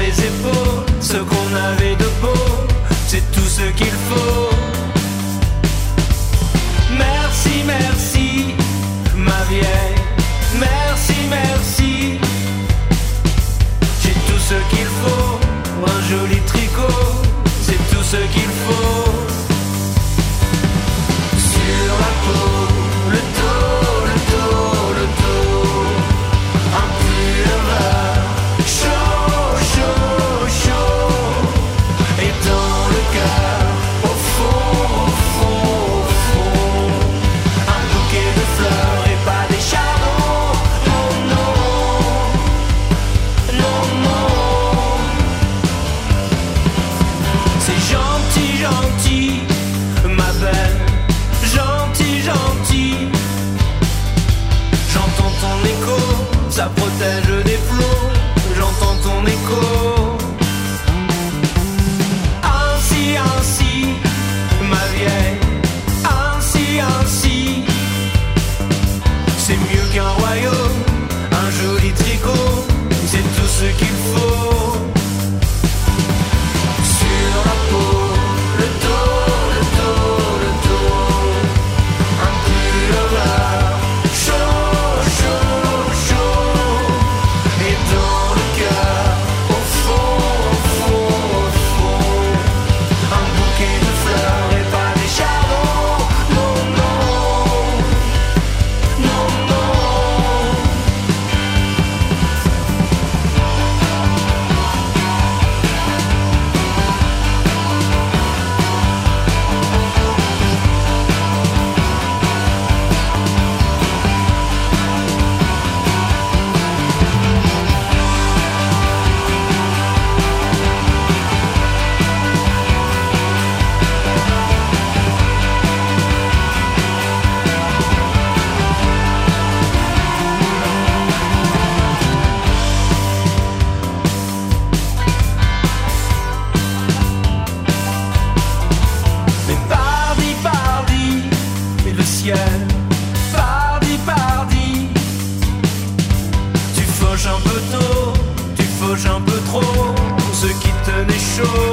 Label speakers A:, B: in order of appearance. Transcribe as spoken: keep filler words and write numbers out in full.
A: les épaules, ce qu'on avait de beau, c'est tout ce qu'il faut. Merci, merci, ma vieille, merci, merci. J'ai tout ce qu'il faut, un joli tricot, c'est tout ce qu'il faut. Sur la peau, le dos, le dos, le dos, un pull-over chaud, chaud, chaud. Et dans le cœur, au fond, au fond, au fond, un bouquet de fleurs et pas des charbons. Non, non, non, non. C'est gentil, gentil, ma belle. Gentil, gentil. J'entends ton écho, ça protège des flots. J'entends ton écho. Ainsi, ainsi, ma vieille. Ainsi, ainsi. C'est mieux qu'un royaume, un joli tricot. C'est tout ce qu'il faut. Sur la peau, le dos, le dos, le dos, un pull-over chaud, chaud, chaud. Et dans le cœur, au fond, au fond, au fond, un bouquet de fleurs et pas des charbons. Non, non, non, non. Mais pardi, pardi, et le ciel, pardi, pardi. Tu fauches un peu tôt, tu fauches un peu trop, ce qui tenait chaud.